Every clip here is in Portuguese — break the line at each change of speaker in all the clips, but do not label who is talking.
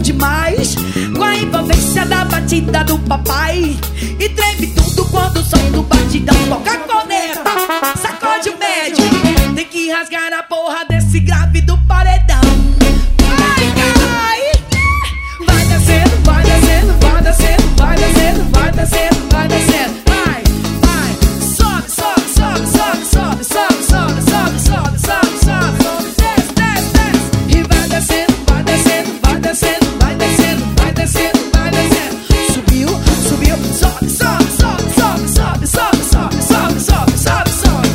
demais, com a envolvência da batida do papai. E treme tudo quando o som do batidão toca a corneta. Sacode o médio, tem que rasgar a porra desse grave do paredão. Vai, cai, vai descendo, vai descendo, vai descendo, vai descendo, vai descendo, vai descendo. Vai, vai, sobe, sobe, sobe, sobe, sobe, sobe, sobe, sobe, sobe, sobe, sobe, sobe, desce, desce, desce. E vai descendo, vai descendo, vai descendo, vai descendo, vai descendo, vai descendo. Subiu, subiu, sobe, sobe, sobe, sobe, sobe, sobe, sobe, sobe, sobe, sobe, sobe.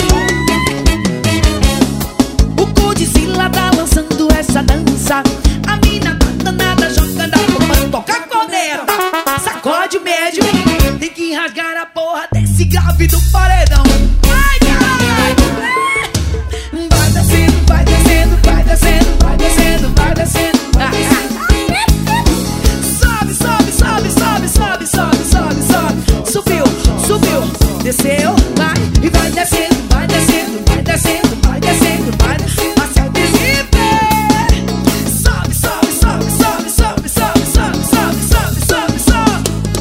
O Godzilla tá lançando essa dança. A mina tá danada jogando a porra, toca a corneta. Sacode o médio, tem que rasgar a porra desse grave do paredão. Vai, caralho! Vai descendo, vai descendo, vai descendo, vai descendo, vai descendo. Sobe, sobe, sobe, sobe, sobe, sobe, sobe, sobe. Subiu, subiu, desceu, vai e vai descendo, vai descendo, vai descendo, vai descendo, vai descendo. Acerta esse pé. Sobe, sobe, sobe, sobe, sobe, sobe, sobe, sobe, sobe, sobe, sobe.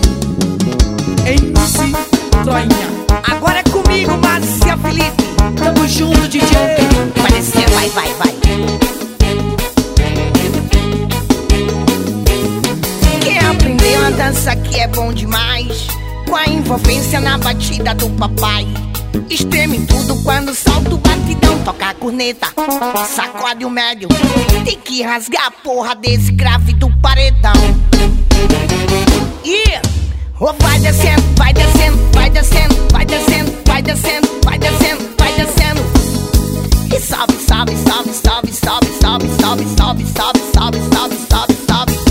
MC Troinha.
Agora é comigo, Márcia Felipe.
Tamo junto, DJ.
Vai descer, vai, vai, vai. Quem aprendeu a dança que é bom demais, com a envolvência na batida do papai. Estreme tudo quando solta o batidão, toca a corneta, sacode o médio, tem que rasgar a porra desse grave do paredão. E vai descendo, vai descendo, vai descendo, vai descendo, vai descendo, vai descendo, vai descendo. E sobe, sobe, sobe, sobe, sobe, sobe, sobe, sobe, sobe, sobe, sobe, sobe, sobe.